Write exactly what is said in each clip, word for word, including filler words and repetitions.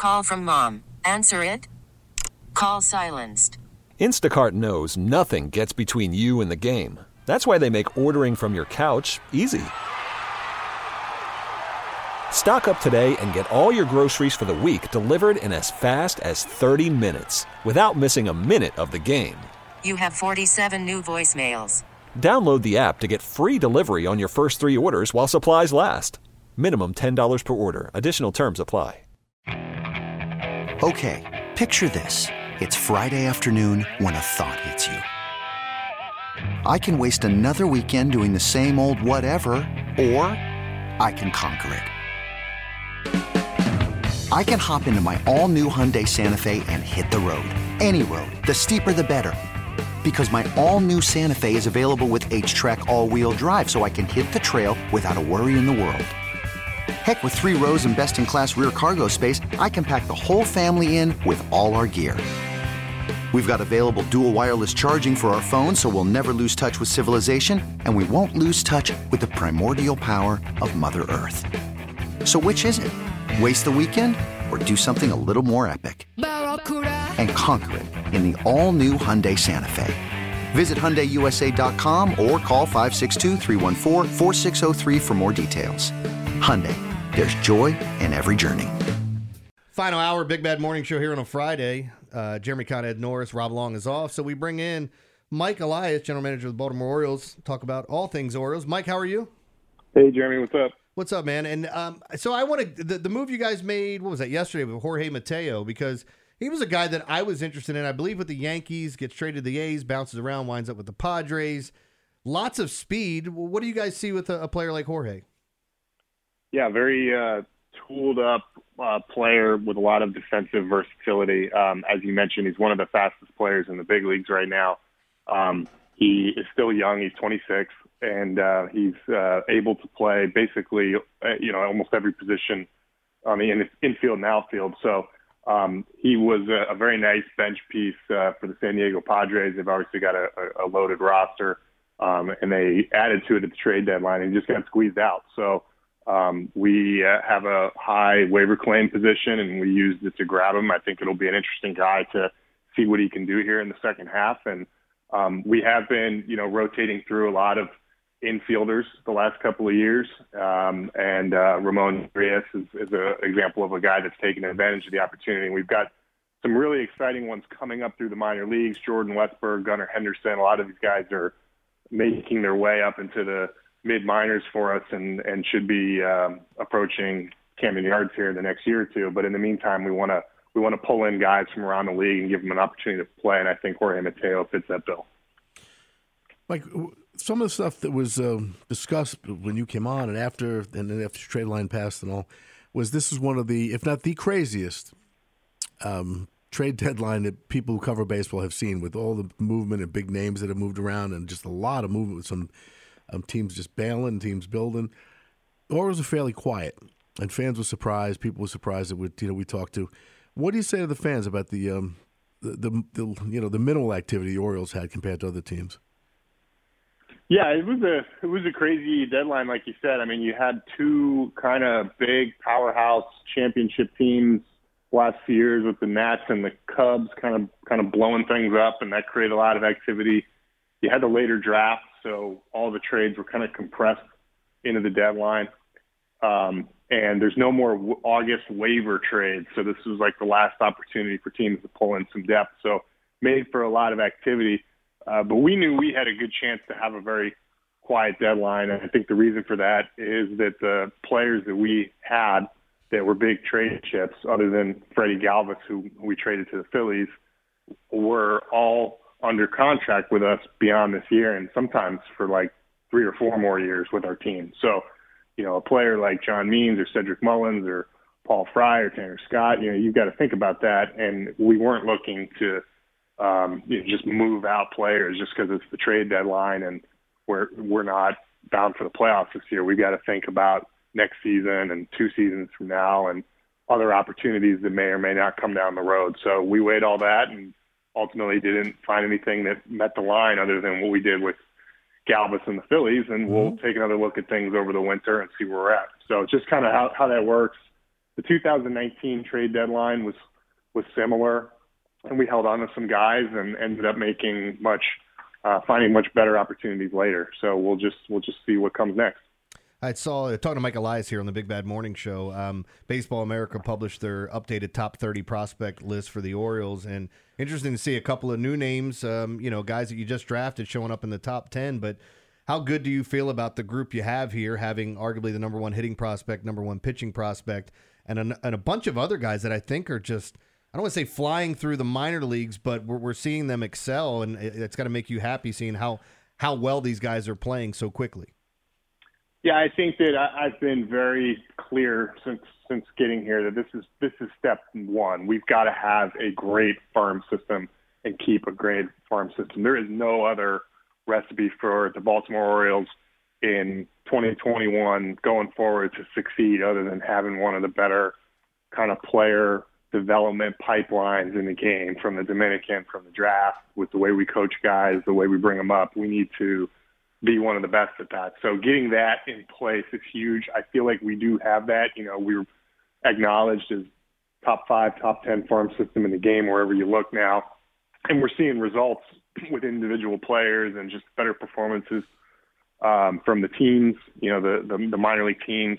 Call from mom. Answer it. Call silenced. Instacart knows nothing gets between you and the game. That's why they make ordering from your couch easy. Stock up today and get all your groceries for the week delivered in as fast as thirty minutes without missing a minute of the game. You have forty-seven new voicemails. Download the app to get free delivery on your first three orders while supplies last. Minimum ten dollars per order. Additional terms apply. Okay, picture this. It's Friday afternoon when a thought hits you. I can waste another weekend doing the same old whatever, or I can conquer it. I can hop into my all-new Hyundai Santa Fe and hit the road. Any road. The steeper the better. Because my all-new Santa Fe is available with H-Track all-wheel drive, so I can hit the trail without a worry in the world. Heck, with three rows and best-in-class rear cargo space, I can pack the whole family in with all our gear. We've got available dual wireless charging for our phones, so we'll never lose touch with civilization, and we won't lose touch with the primordial power of Mother Earth. So which is it? Waste the weekend or do something a little more epic? And conquer it in the all-new Hyundai Santa Fe. Visit Hyundai U S A dot com or call five six two, three one four, four six zero three for more details. Hyundai, there's joy in every journey. Final hour, Big Bad Morning Show here on a Friday. Uh, Jeremy Conn, Ed Norris, Rob Long is off. So we bring in Mike Elias, general manager of the Baltimore Orioles, talk about all things Orioles. Mike, how are you? Hey, Jeremy, what's up? What's up, man? And um, so I want to, the, the move you guys made, what was that, yesterday with Jorge Mateo, because he was a guy that I was interested in. I believe with the Yankees, gets traded to the A's, bounces around, winds up with the Padres. Lots of speed. What do you guys see with a, a player like Jorge? Yeah, very uh, tooled up uh, player with a lot of defensive versatility. Um, as you mentioned, he's one of the fastest players in the big leagues right now. Um, he is still young. He's twenty-six, and uh, he's uh, able to play basically, uh, you know, almost every position on the in- infield and outfield. So um, he was a, a very nice bench piece uh, for the San Diego Padres. They've obviously got a, a loaded roster, um, and they added to it at the trade deadline and just got squeezed out. So Um, we uh, have a high waiver claim position, and we used it to grab him. I think it'll be an interesting guy to see what he can do here in the second half. And um, we have been, you know, rotating through a lot of infielders the last couple of years. Um, and uh, Ramon Urias is, is an example of a guy that's taken advantage of the opportunity. And we've got some really exciting ones coming up through the minor leagues. Jordan Westberg, Gunnar Henderson, a lot of these guys are making their way up into the mid minors for us and, and should be um, approaching Camden Yards here in the next year or two. But in the meantime, we want to we want to pull in guys from around the league and give them an opportunity to play. And I think Jorge Mateo fits that bill. Like some of the stuff that was uh, discussed when you came on and after, and then after the trade line passed and all, was this is one of the, if not the craziest um, trade deadline that people who cover baseball have seen, with all the movement and big names that have moved around and just a lot of movement with some Um, teams just bailing, teams building. Orioles are fairly quiet, and fans were surprised. People were surprised that we, you know, we talked to. What do you say to the fans about the, um, the, the, the you know, the minimal activity the Orioles had compared to other teams? Yeah, it was a it was a crazy deadline, like you said. I mean, you had two kind of big powerhouse championship teams last few years with the Nats and the Cubs, kind of kind of blowing things up, and that created a lot of activity. You had the later draft, so all the trades were kind of compressed into the deadline. Um, and there's no more w- August waiver trades, so this was like the last opportunity for teams to pull in some depth. So made for a lot of activity. Uh, but we knew we had a good chance to have a very quiet deadline, and I think the reason for that is that the players that we had that were big trade chips, other than Freddie Galvis, who we traded to the Phillies, were all under contract with us beyond this year, and sometimes for like three or four more years with our team. So, you know, a player like John Means or Cedric Mullins or Paul Fry or Tanner Scott, you know, you've got to think about that. And we weren't looking to um, you know, just move out players just because it's the trade deadline and we're we're not bound for the playoffs this year. We've got to think about next season and two seasons from now and other opportunities that may or may not come down the road. So we weighed all that and ultimately didn't find anything that met the line other than what we did with Galvis and the Phillies, and we'll mm-hmm. take another look at things over the winter and see where we're at. So just kind of how, how that works. the two thousand nineteen trade deadline was was similar, and we held on to some guys and ended up making much, uh, finding much better opportunities later. So we'll just we'll just see what comes next. I saw, talking to Mike Elias here on the Big Bad Morning Show, um, Baseball America published their updated top thirty prospect list for the Orioles, and interesting to see a couple of new names, um, you know, guys that you just drafted showing up in the top ten, but how good do you feel about the group you have here, having arguably the number one hitting prospect, number one pitching prospect, and a, and a bunch of other guys that I think are just, I don't want to say flying through the minor leagues, but we're, we're seeing them excel, and it, it's got to make you happy seeing how, how well these guys are playing so quickly. Yeah, I think that I, I've been very clear since since getting here that this is this is step one. We've got to have a great farm system and keep a great farm system. There is no other recipe for the Baltimore Orioles in twenty twenty-one going forward to succeed other than having one of the better kind of player development pipelines in the game, from the Dominican, from the draft, with the way we coach guys, the way we bring them up. We need to be one of the best at that. So getting that in place is huge. I feel like we do have that. You know, we're acknowledged as top five, top ten farm system in the game wherever you look now. And we're seeing results with individual players and just better performances um, from the teams, you know, the, the, the minor league teams.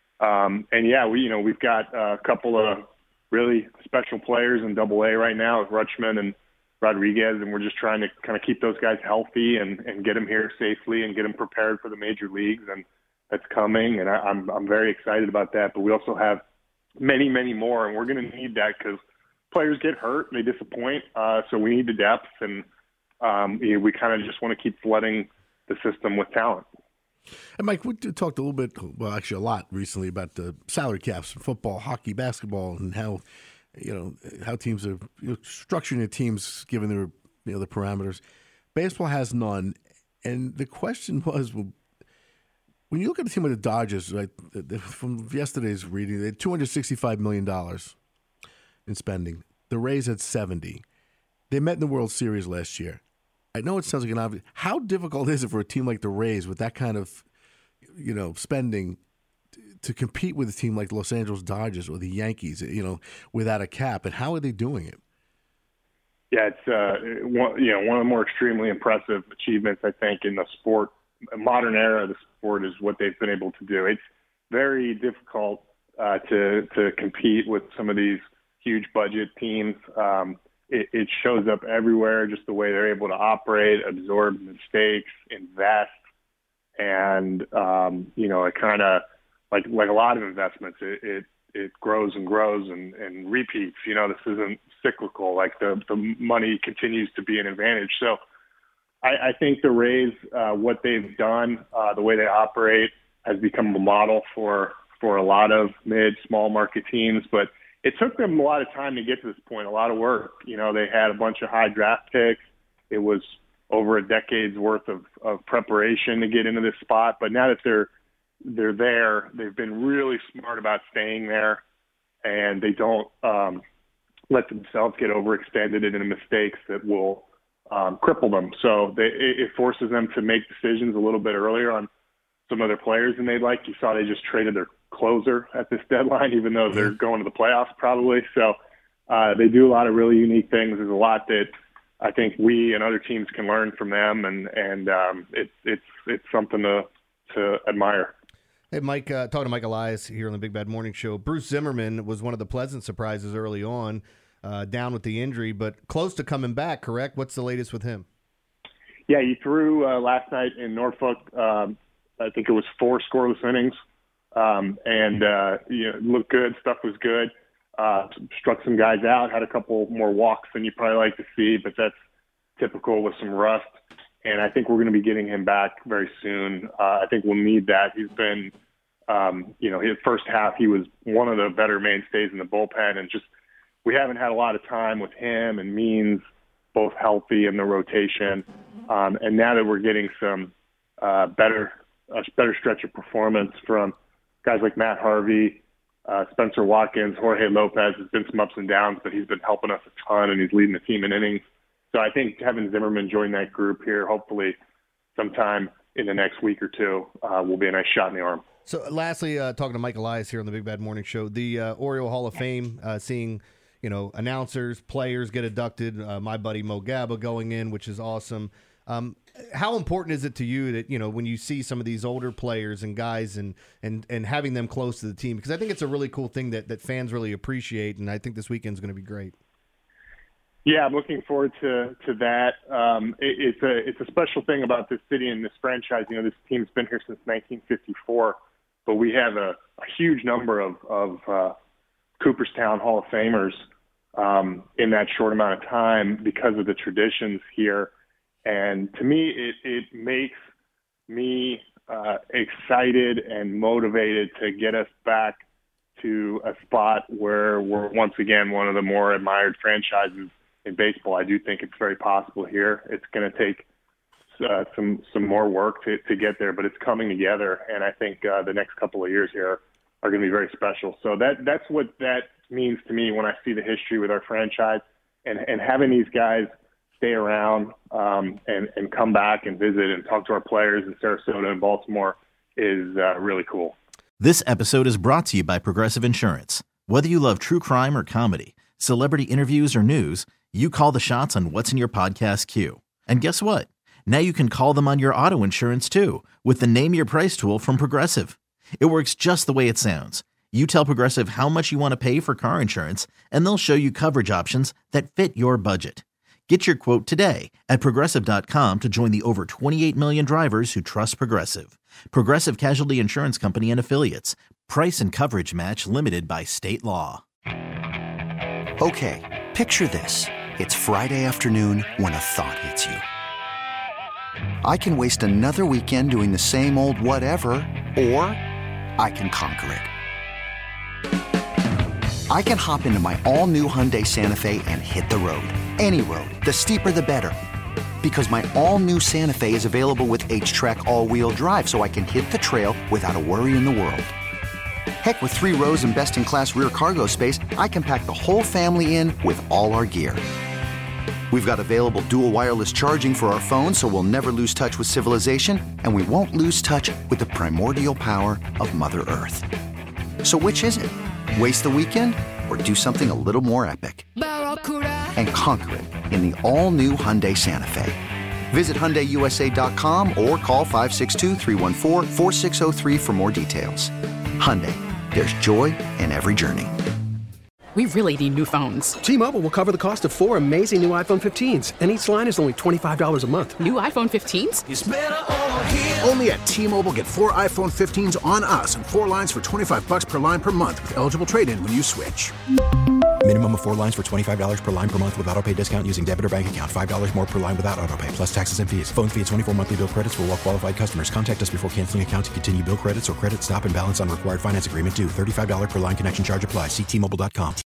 Um, and yeah, we, you know, we've got a couple of really special players in Double A right now with Rutschman and Rodriguez, and we're just trying to kind of keep those guys healthy and, and get them here safely and get them prepared for the major leagues, and that's coming, and I, I'm I'm very excited about that. But we also have many, many more, and we're going to need that because players get hurt, they disappoint, uh, so we need the depth, and um, you know, we kind of just want to keep flooding the system with talent. And Mike, we talked a little bit, well, actually a lot recently about the salary caps in football, hockey, basketball, and how you know how teams are you know, structuring their teams given their you know the parameters. Baseball has none, and the question was, well, when you look at a team like the Dodgers, right? From yesterday's reading, they had two hundred sixty-five million dollars in spending. The Rays had seventy. They met in the World Series last year. I know it sounds like an obvious. How difficult is it for a team like the Rays with that kind of you know spending to compete with a team like the Los Angeles Dodgers or the Yankees, you know, without a cap? And how are they doing it? Yeah, it's uh, one, you know, one of the more extremely impressive achievements, I think, in the sport, modern era of the sport, is what they've been able to do. It's very difficult uh, to to compete with some of these huge budget teams. Um, it, it shows up everywhere, just the way they're able to operate, absorb mistakes, invest, and um, you know, it kind of Like like a lot of investments, it, it, it grows and grows and, and repeats. You know, this isn't cyclical. Like the, the money continues to be an advantage. So I, I think the Rays, uh, what they've done, uh, the way they operate, has become a model for, for a lot of mid, small market teams. But it took them a lot of time to get to this point, a lot of work. You know, they had a bunch of high draft picks. It was over a decade's worth of, of preparation to get into this spot. But now that they're they're there, they've been really smart about staying there, and they don't um, let themselves get overextended into mistakes that will um, cripple them. So they, it forces them to make decisions a little bit earlier on some of their players than they'd like. You saw they just traded their closer at this deadline, even though they're going to the playoffs probably. So uh, they do a lot of really unique things. There's a lot that I think we and other teams can learn from them, and and um, it's it's it's something to to admire. Hey, Mike, uh, talking to Mike Elias here on the Big Bad Morning Show. Bruce Zimmerman was one of the pleasant surprises early on, uh, down with the injury, but close to coming back, correct? What's the latest with him? Yeah, he threw uh, last night in Norfolk. Um, I think it was four scoreless innings, um, and uh, you know, looked good. Stuff was good. Uh, struck some guys out, had a couple more walks than you probably like to see, but that's typical with some rust. And I think we're going to be getting him back very soon. Uh, I think we'll need that. He's been, um, you know, his first half, he was one of the better mainstays in the bullpen. And just, we haven't had a lot of time with him and Means both healthy in the rotation. Um, and now that we're getting some uh, better, a better stretch of performance from guys like Matt Harvey, uh, Spencer Watkins, Jorge Lopez, has been some ups and downs, but he's been helping us a ton, and he's leading the team in innings. So I think having Zimmerman join that group here, hopefully sometime in the next week or two, uh, will be a nice shot in the arm. So, lastly, uh, talking to Mike Elias here on the Big Bad Morning Show, the uh, Oriole Hall of Fame, uh, seeing you know announcers, players get inducted. Uh, my buddy Mo Gaba going in, which is awesome. Um, how important is it to you that you know when you see some of these older players and guys and and and having them close to the team? Because I think it's a really cool thing that that fans really appreciate, and I think this weekend's going to be great. Yeah, I'm looking forward to to that. Um, it, it's a it's a special thing about this city and this franchise. You know, this team's been here since nineteen fifty-four, but we have a, a huge number of of uh, Cooperstown Hall of Famers um, in that short amount of time because of the traditions here. And to me, it it makes me uh, excited and motivated to get us back to a spot where we're once again one of the more admired franchises in baseball. I do think it's very possible here. It's going to take uh, some some more work to, to get there, but it's coming together, and I think uh, the next couple of years here are going to be very special. So that that's what that means to me when I see the history with our franchise, and, and having these guys stay around um, and, and come back and visit and talk to our players in Sarasota and Baltimore is uh, really cool. This episode is brought to you by Progressive Insurance. Whether you love true crime or comedy, celebrity interviews or news, you call the shots on what's in your podcast queue. And guess what? Now you can call them on your auto insurance too with the Name Your Price tool from Progressive. It works just the way it sounds. You tell Progressive how much you want to pay for car insurance, and they'll show you coverage options that fit your budget. Get your quote today at Progressive dot com to join the over twenty-eight million drivers who trust Progressive. Progressive Casualty Insurance Company and Affiliates. Price and coverage match limited by state law. Okay, picture this. It's Friday afternoon when a thought hits you. I can waste another weekend doing the same old whatever, or I can conquer it. I can hop into my all-new Hyundai Santa Fe and hit the road. Any road. The steeper, the better. Because my all-new Santa Fe is available with H-Track all-wheel drive, so I can hit the trail without a worry in the world. Heck, with three rows and best-in-class rear cargo space, I can pack the whole family in with all our gear. We've got available dual wireless charging for our phones, so we'll never lose touch with civilization, and we won't lose touch with the primordial power of Mother Earth. So which is it? Waste the weekend or do something a little more epic? And conquer it in the all-new Hyundai Santa Fe. Visit Hyundai U S A dot com or call five six two, three one four, four six zero three for more details. Hyundai, there's joy in every journey. We really need new phones. T-Mobile will cover the cost of four amazing new iPhone fifteens, and each line is only twenty-five dollars a month. New iPhone fifteens? It's better over here. Only at T-Mobile, get four iPhone fifteens on us and four lines for twenty-five bucks per line per month with eligible trade-in when you switch. Minimum of four lines for twenty-five dollars per line per month with autopay discount using debit or bank account. five dollars more per line without autopay, plus taxes and fees. Phone fee at twenty-four monthly bill credits for well-qualified customers. Contact us before canceling account to continue bill credits or credit stop and balance on required finance agreement due. thirty-five dollars per line connection charge applies. See T Mobile dot com.